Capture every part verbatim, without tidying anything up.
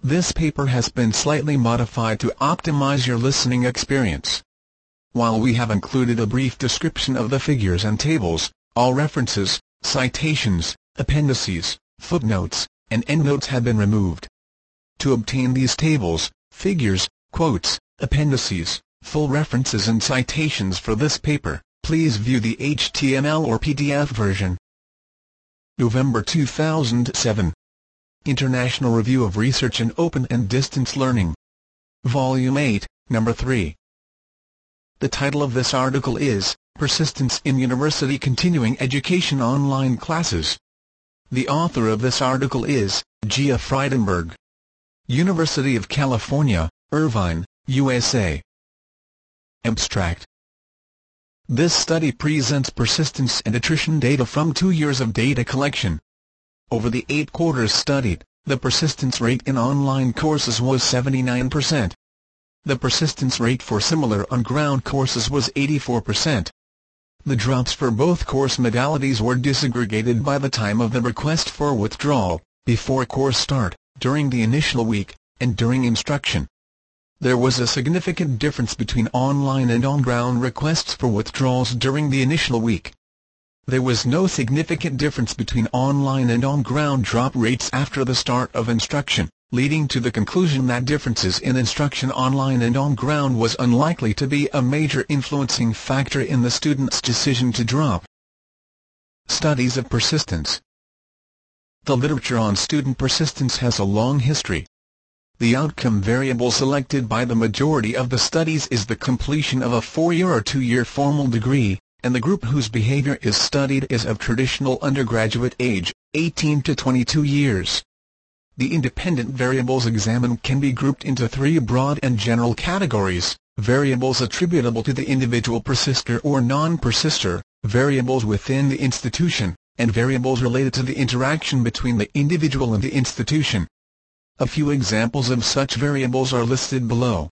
this paper has been slightly modified to optimize your listening experience. While we have included a brief description of the figures and tables, all references, citations, appendices, footnotes, and endnotes have been removed. To obtain these tables, figures, quotes, appendices, full references and citations for this paper, please view the H T M L or P D F version. November two thousand seven. International Review of Research in Open and Distance Learning. Volume eight, Number three. The title of this article is, Persistence in University Continuing Education Online Classes. The author of this article is, Gia Friedenberg. University of California, Irvine, U S A. Abstract. This study presents persistence and attrition data from two years of data collection. Over the eight quarters studied, the persistence rate in online courses was seventy-nine percent. The persistence rate for similar on-ground courses was eighty-four percent. The drops for both course modalities were disaggregated by the time of the request for withdrawal, before course start, during the initial week, and during instruction. There was a significant difference between online and on-ground requests for withdrawals during the initial week. There was no significant difference between online and on-ground drop rates after the start of instruction, leading to the conclusion that differences in instruction online and on-ground was unlikely to be a major influencing factor in the student's decision to drop. Studies of persistence. The literature on student persistence has a long history. The outcome variable selected by the majority of the studies is the completion of a four-year or two-year formal degree, and the group whose behavior is studied is of traditional undergraduate age, eighteen to twenty-two years. The independent variables examined can be grouped into three broad and general categories: variables attributable to the individual persister or non-persister, variables within the institution, and variables related to the interaction between the individual and the institution. A few examples of such variables are listed below.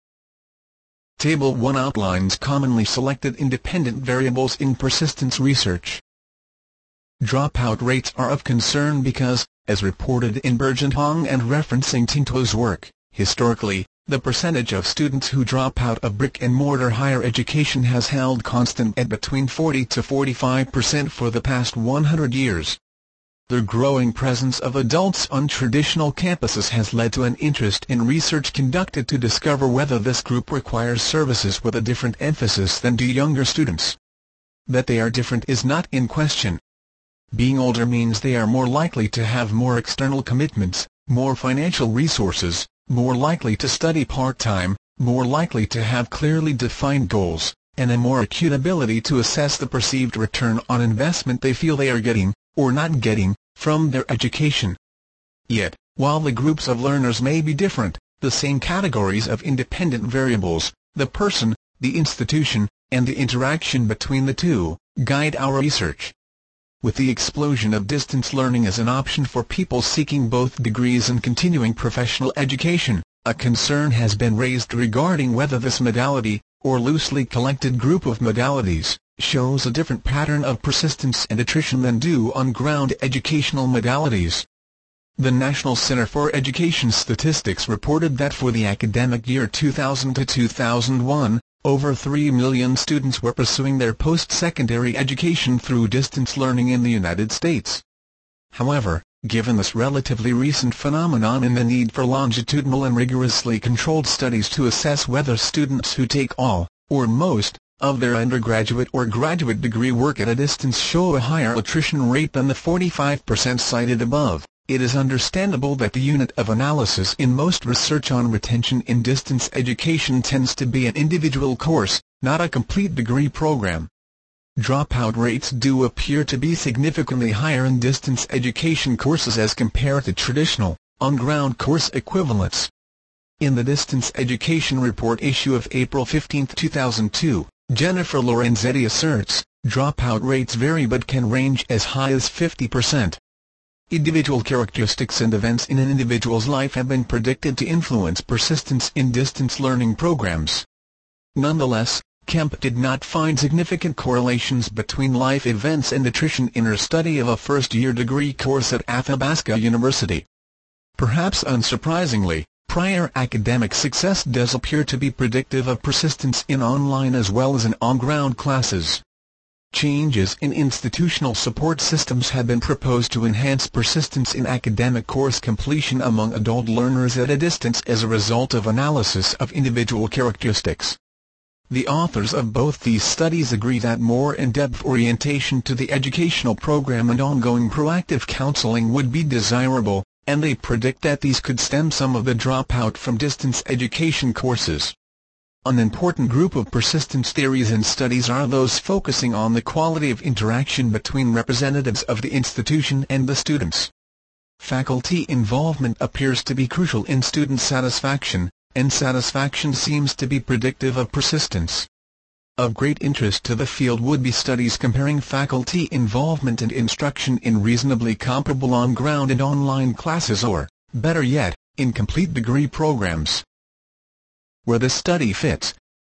Table one outlines commonly selected independent variables in persistence research. Dropout rates are of concern because, as reported in Burgent-Hong and referencing Tinto's work, historically, the percentage of students who drop out of brick-and-mortar higher education has held constant at between forty to forty-five percent for the past one hundred years. The growing presence of adults on traditional campuses has led to an interest in research conducted to discover whether this group requires services with a different emphasis than do younger students. That they are different is not in question. Being older means they are more likely to have more external commitments, more financial resources, more likely to study part-time, more likely to have clearly defined goals, and a more acute ability to assess the perceived return on investment they feel they are getting, or not getting, from their education. Yet, while the groups of learners may be different, the same categories of independent variables, the person, the institution, and the interaction between the two, guide our research. With the explosion of distance learning as an option for people seeking both degrees and continuing professional education, a concern has been raised regarding whether this modality, or loosely collected group of modalities, shows a different pattern of persistence and attrition than do on-ground educational modalities. The National Center for Education Statistics reported that for the academic year two thousand to two thousand one, over three million students were pursuing their post-secondary education through distance learning in the United States. However, given this relatively recent phenomenon and the need for longitudinal and rigorously controlled studies to assess whether students who take all, or most, of their undergraduate or graduate degree work at a distance show a higher attrition rate than the forty-five percent cited above, it is understandable that the unit of analysis in most research on retention in distance education tends to be an individual course, not a complete degree program. Dropout rates do appear to be significantly higher in distance education courses as compared to traditional, on-ground course equivalents. In the Distance Education Report issue of April fifteenth two thousand two, Jennifer Lorenzetti asserts, dropout rates vary but can range as high as fifty percent. Individual characteristics and events in an individual's life have been predicted to influence persistence in distance learning programs. Nonetheless, Kemp did not find significant correlations between life events and attrition in her study of a first-year degree course at Athabasca University. Perhaps unsurprisingly, Prior academic success does appear to be predictive of persistence in online as well as in on-ground classes. Changes in institutional support systems have been proposed to enhance persistence in academic course completion among adult learners at a distance as a result of analysis of individual characteristics. The authors of both these studies agree that more in-depth orientation to the educational program and ongoing proactive counseling would be desirable, and they predict that these could stem some of the dropout from distance education courses. An important group of persistence theories and studies are those focusing on the quality of interaction between representatives of the institution and the students. Faculty involvement appears to be crucial in student satisfaction, and satisfaction seems to be predictive of persistence. Of great interest to the field would be studies comparing faculty involvement and instruction in reasonably comparable on-ground and online classes or, better yet, in complete degree programs. Where the study fits.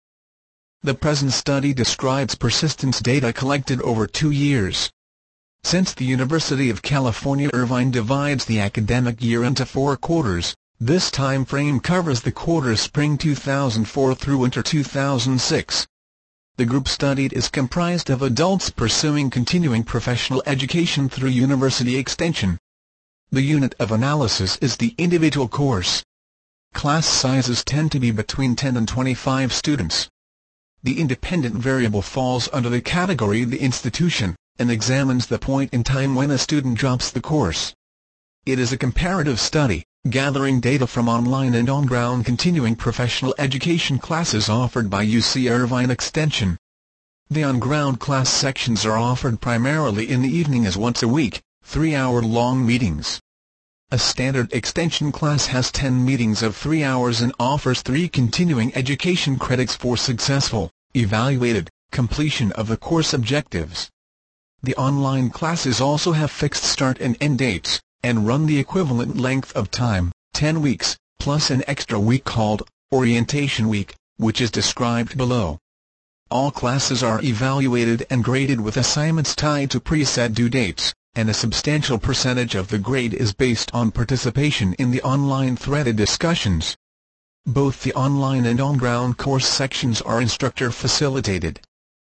The present study describes persistence data collected over two years. Since the University of California Irvine divides the academic year into four quarters, this time frame covers the quarters spring two thousand four through winter two thousand six. The group studied is comprised of adults pursuing continuing professional education through university extension. The unit of analysis is the individual course. Class sizes tend to be between ten and twenty-five students. The independent variable falls under the category the institution, and examines the point in time when a student drops the course. It is a comparative study, gathering data from online and on-ground continuing professional education classes offered by U C Irvine Extension. The on-ground class sections are offered primarily in the evening as once a week, three-hour-long meetings. A standard extension class has ten meetings of three hours and offers three continuing education credits for successful, evaluated, completion of the course objectives. The online classes also have fixed start and end dates, and run the equivalent length of time, ten weeks, plus an extra week called Orientation Week, which is described below. All classes are evaluated and graded with assignments tied to preset due dates, and a substantial percentage of the grade is based on participation in the online threaded discussions. Both the online and on-ground course sections are instructor-facilitated.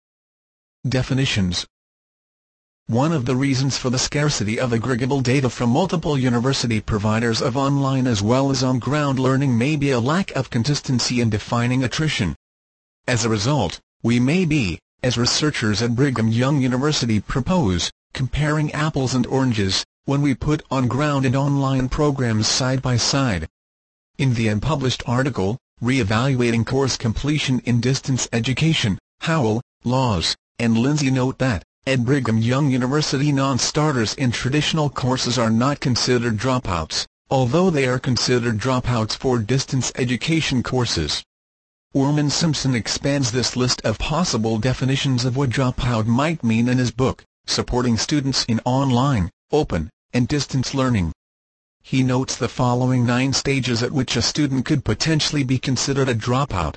Definitions. One of the reasons for the scarcity of aggregable data from multiple university providers of online as well as on-ground learning may be a lack of consistency in defining attrition. As a result, we may be, as researchers at Brigham Young University propose, comparing apples and oranges, when we put on-ground and online programs side by side. In the unpublished article, Re-evaluating Course Completion in Distance Education, Howell, Laws, and Lindsay note that, at Brigham Young University non-starters in traditional courses are not considered dropouts, although they are considered dropouts for distance education courses. Orman Simpson expands this list of possible definitions of what dropout might mean in his book, Supporting Students in Online, Open, and Distance Learning. He notes the following nine stages at which a student could potentially be considered a dropout.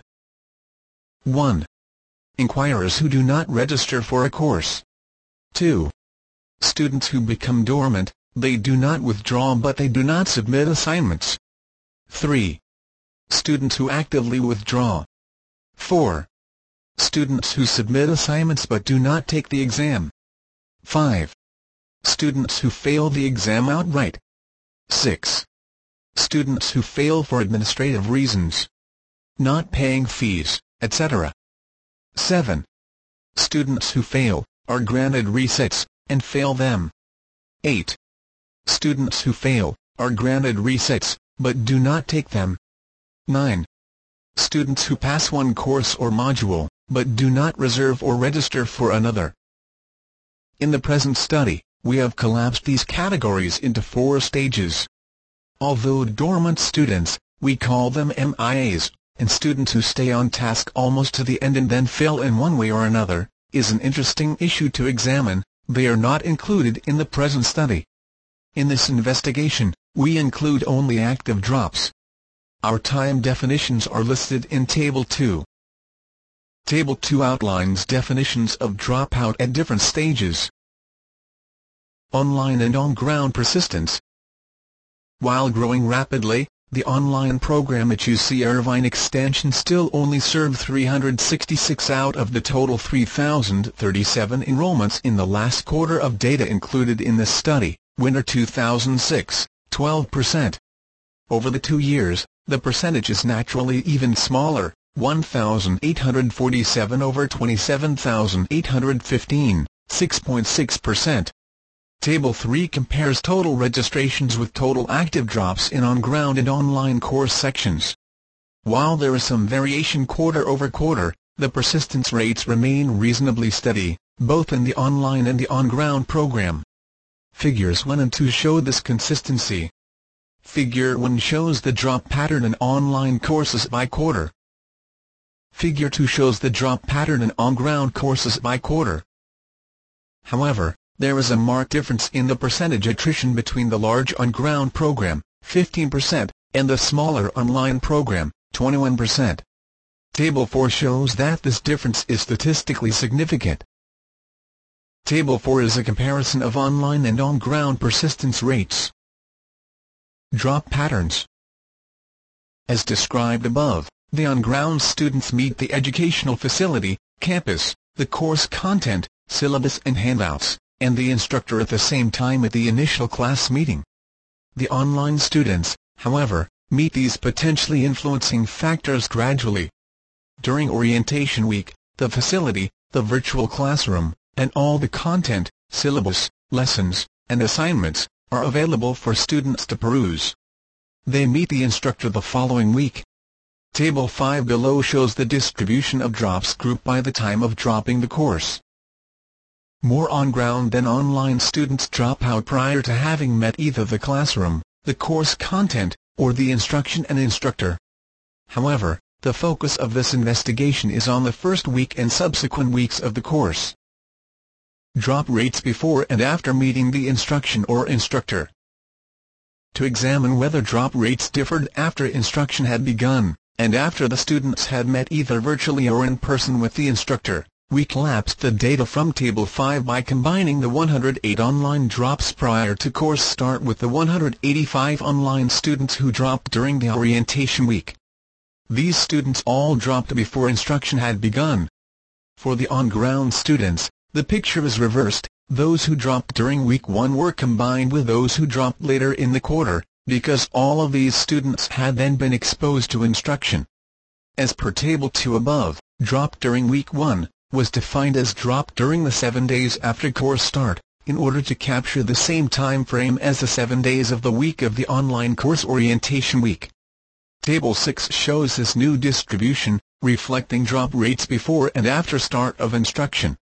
one. Inquirers who do not register for a course. two. Students who become dormant, they do not withdraw but they do not submit assignments. three. Students who actively withdraw. four. Students who submit assignments but do not take the exam. five. Students who fail the exam outright. six. Students who fail for administrative reasons, not paying fees, et cetera. seven. Students who fail, are granted resets, and fail them. eight. Students who fail, are granted resets, but do not take them. nine. Students who pass one course or module, but do not reserve or register for another. In the present study, we have collapsed these categories into four stages. Although dormant students, we call them M I As, and students who stay on task almost to the end and then fail in one way or another, is an interesting issue to examine. They are not included in the present study. In this investigation, we include only active drops. Our time definitions are listed in Table two. Table two outlines definitions of dropout at different stages. Online and on-ground persistence. While growing rapidly, The online program at U C Irvine Extension still only served three hundred sixty-six out of the total three thousand thirty-seven enrollments in the last quarter of data included in this study, winter two thousand six, twelve percent. Over the two years, the percentage is naturally even smaller, one thousand eight hundred forty-seven over twenty-seven thousand eight hundred fifteen, six point six percent. Table three compares total registrations with total active drops in on-ground and online course sections. While there is some variation quarter over quarter, the persistence rates remain reasonably steady, both in the online and the on-ground program. Figures one and two show this consistency. Figure one shows the drop pattern in online courses by quarter. Figure two shows the drop pattern in on-ground courses by quarter. However, there is a marked difference in the percentage attrition between the large on-ground program, fifteen percent, and the smaller online program, twenty-one percent. Table four shows that this difference is statistically significant. Table four is a comparison of online and on-ground persistence rates. Drop patterns. As described above, the on-ground students meet the educational facility, campus, the course content, syllabus and handouts, and the instructor at the same time at the initial class meeting. The online students, however, meet these potentially influencing factors gradually. During orientation week, the facility, the virtual classroom, and all the content, syllabus, lessons, and assignments, are available for students to peruse. They meet the instructor the following week. Table five below shows the distribution of drops grouped by the time of dropping the course. More on-ground than online students drop out prior to having met either the classroom, the course content, or the instruction and instructor. However, the focus of this investigation is on the first week and subsequent weeks of the course. Drop rates before and after meeting the instruction or instructor. To examine whether drop rates differed after instruction had begun, and after the students had met either virtually or in person with the instructor, we collapsed the data from Table five by combining the one hundred eight online drops prior to course start with the one hundred eighty-five online students who dropped during the orientation week. These students all dropped before instruction had begun. For the on-ground students, the picture is reversed. Those who dropped during week one were combined with those who dropped later in the quarter, because all of these students had then been exposed to instruction. As per Table two above, drop during week one was defined as drop during the seven days after course start, in order to capture the same time frame as the seven days of the week of the online course orientation week. Table six shows this new distribution, reflecting drop rates before and after start of instruction.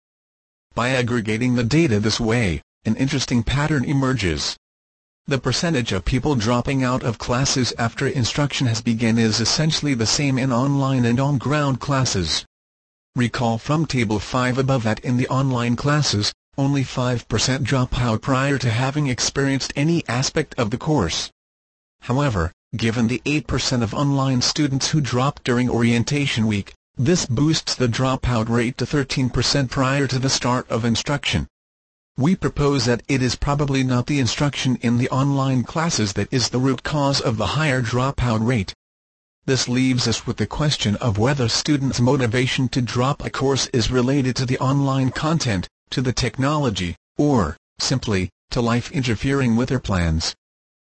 By aggregating the data this way, an interesting pattern emerges. The percentage of people dropping out of classes after instruction has begun is essentially the same in online and on-ground classes. Recall from Table five above that in the online classes, only five percent drop out prior to having experienced any aspect of the course. However, given the eight percent of online students who dropped during orientation week, this boosts the dropout rate to thirteen percent prior to the start of instruction. We propose that it is probably not the instruction in the online classes that is the root cause of the higher dropout rate. This leaves us with the question of whether students' motivation to drop a course is related to the online content, to the technology, or, simply, to life interfering with their plans.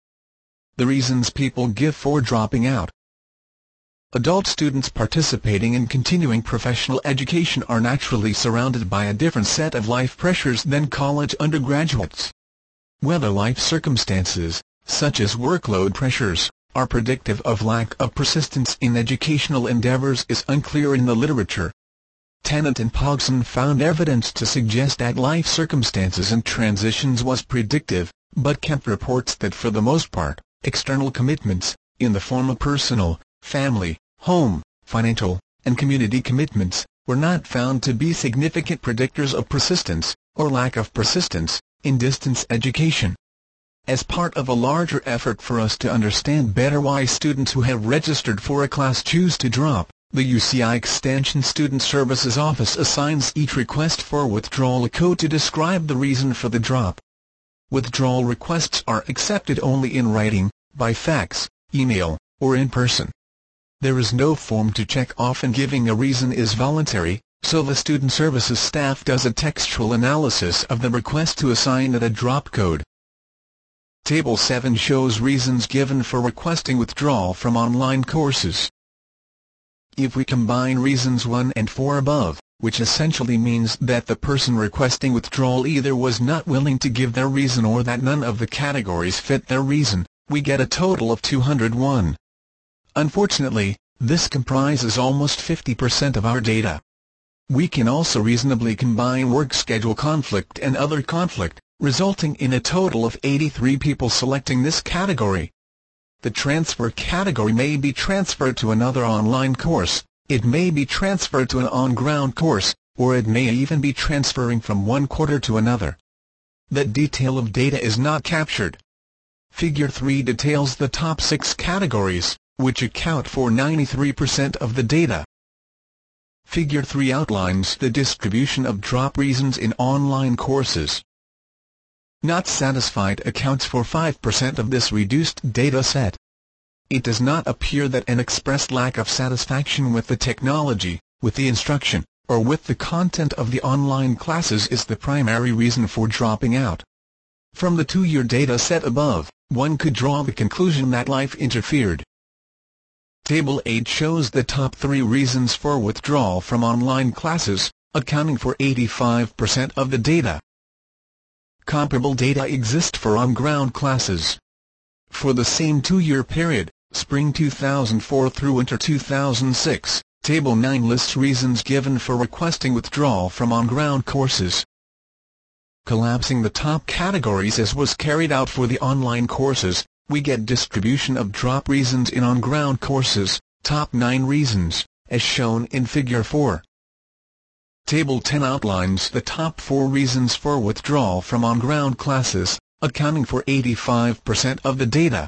The reasons people give for dropping out. Adult students participating in continuing professional education are naturally surrounded by a different set of life pressures than college undergraduates. Whether life circumstances, such as workload pressures, are predictive of lack of persistence in educational endeavors is unclear in the literature. Tennant and Pogson found evidence to suggest that life circumstances and transitions was predictive, but Kemp reports that for the most part, external commitments, in the form of personal, family, home, financial, and community commitments, were not found to be significant predictors of persistence, or lack of persistence, in distance education. As part of a larger effort for us to understand better why students who have registered for a class choose to drop, the U C I Extension Student Services Office assigns each request for withdrawal a code to describe the reason for the drop. Withdrawal requests are accepted only in writing, by fax, email, or in person. There is no form to check off, and giving a reason is voluntary, so the student services staff does a textual analysis of the request to assign it a drop code. Table seven shows reasons given for requesting withdrawal from online courses. If we combine reasons one and four above, which essentially means that the person requesting withdrawal either was not willing to give their reason or that none of the categories fit their reason, we get a total of two hundred one. Unfortunately, this comprises almost fifty percent of our data. We can also reasonably combine work schedule conflict and other conflict, resulting in a total of eighty-three people selecting this category. The transfer category may be transferred to another online course, it may be transferred to an on-ground course, or it may even be transferring from one quarter to another. That detail of data is not captured. Figure three details the top six categories, which account for ninety-three percent of the data. Figure three outlines the distribution of drop reasons in online courses. Not satisfied accounts for five percent of this reduced data set. It does not appear that an expressed lack of satisfaction with the technology, with the instruction, or with the content of the online classes is the primary reason for dropping out. From the two-year data set above, one could draw the conclusion that life interfered. Table eight shows the top three reasons for withdrawal from online classes, accounting for eighty-five percent of the data. Comparable data exist for on-ground classes. For the same two-year period, spring two thousand four through winter two thousand six, Table nine lists reasons given for requesting withdrawal from on-ground courses. Collapsing the top categories as was carried out for the online courses, we get distribution of drop reasons in on-ground courses, top nine reasons, as shown in Figure four. Table ten outlines the top four reasons for withdrawal from on-ground classes, accounting for eighty-five percent of the data.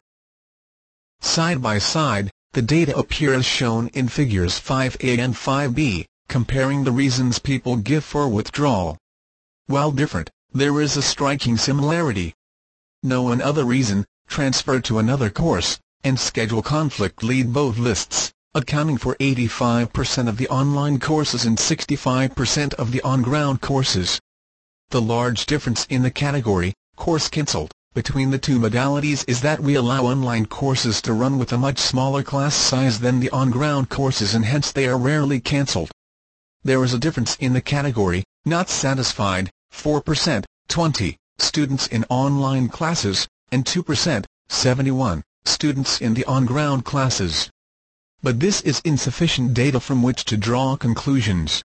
Side by side, the data appear as shown in Figures five A and five B, comparing the reasons people give for withdrawal. While different, there is a striking similarity. No one other reason, transfer to another course, and schedule conflict lead both lists, accounting for eighty-five percent of the online courses and sixty-five percent of the on-ground courses. The large difference in the category, course cancelled, between the two modalities is that we allow online courses to run with a much smaller class size than the on-ground courses, and hence they are rarely cancelled. There is a difference in the category, not satisfied, four percent, twenty, students in online classes, and two percent, seventy-one, students in the on-ground classes. But this is insufficient data from which to draw conclusions.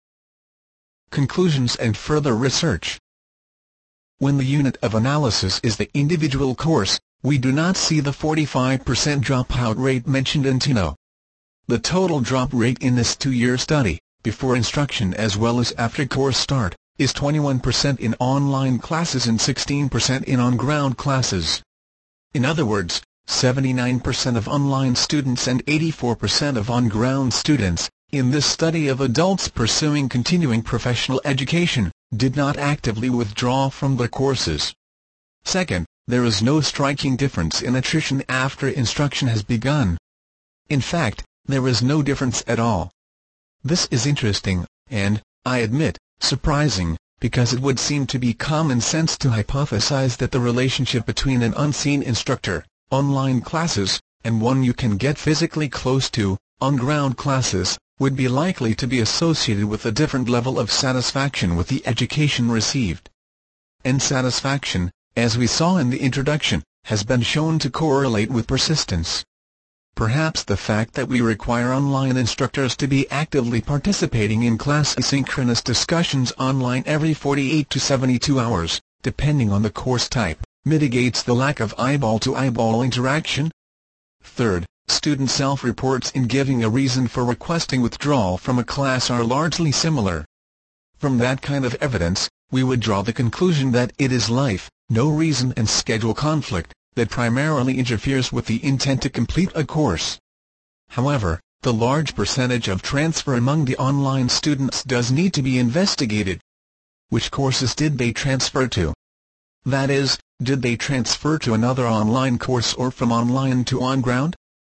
Conclusions and further research. When the unit of analysis is the individual course, we do not see the forty-five percent dropout rate mentioned in T N O. The total drop rate in this two-year study, before instruction as well as after course start, is twenty-one percent in online classes and sixteen percent in on-ground classes. In other words, seventy-nine percent of online students and eighty-four percent of on-ground students, in this study of adults pursuing continuing professional education, did not actively withdraw from the courses. Second, there is no striking difference in attrition after instruction has begun. In fact, there is no difference at all. This is interesting, and, I admit, surprising, because it would seem to be common sense to hypothesize that the relationship between an unseen instructor, online classes, and one you can get physically close to, on-ground classes, would be likely to be associated with a different level of satisfaction with the education received. And satisfaction, as we saw in the introduction, has been shown to correlate with persistence. Perhaps the fact that we require online instructors to be actively participating in class asynchronous discussions online every forty-eight to seventy-two hours, depending on the course type, mitigates the lack of eyeball-to-eyeball interaction. Third, student self-reports in giving a reason for requesting withdrawal from a class are largely similar. From that kind of evidence, we would draw the conclusion that it is life, no reason and schedule conflict, that primarily interferes with the intent to complete a course. However, the large percentage of transfer among the online students does need to be investigated. Which courses did they transfer to? That is, did they transfer to another online course or from online to on-ground?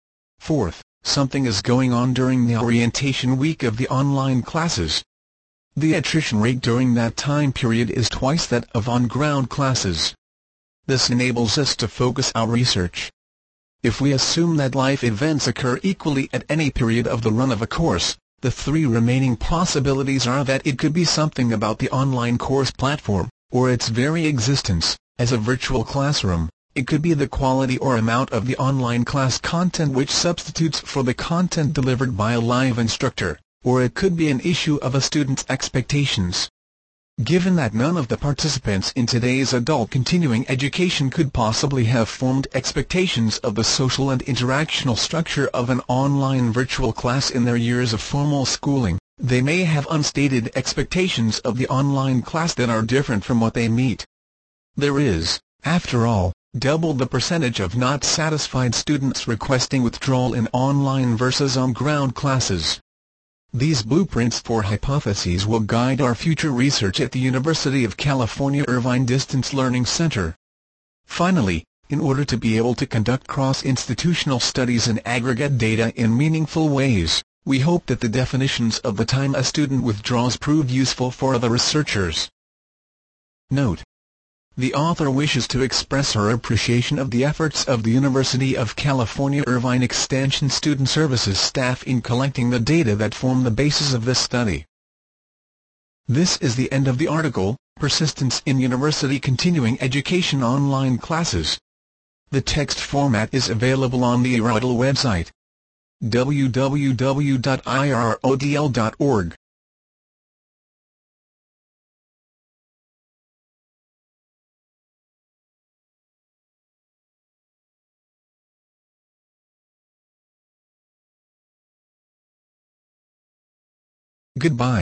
Fourth, something is going on during the orientation week of the online classes. The attrition rate during that time period is twice that of on-ground classes. This enables us to focus our research. If we assume that life events occur equally at any period of the run of a course, the three remaining possibilities are that it could be something about the online course platform, or its very existence, as a virtual classroom. It could be the quality or amount of the online class content which substitutes for the content delivered by a live instructor, or it could be an issue of a student's expectations. Given that none of the participants in today's adult continuing education could possibly have formed expectations of the social and interactional structure of an online virtual class in their years of formal schooling, they may have unstated expectations of the online class that are different from what they meet. There is, after all, double the percentage of not satisfied students requesting withdrawal in online versus on-ground classes. These blueprints for hypotheses will guide our future research at the University of California Irvine Distance Learning Center. Finally, in order to be able to conduct cross-institutional studies and aggregate data in meaningful ways, we hope that the definitions of the time a student withdraws prove useful for other researchers. Note: the author wishes to express her appreciation of the efforts of the University of California Irvine Extension Student Services staff in collecting the data that form the basis of this study. This is the end of the article, Persistence in University Continuing Education Online Classes. The text format is available on the I R O D L website, w w w dot i r o d l dot org. Goodbye.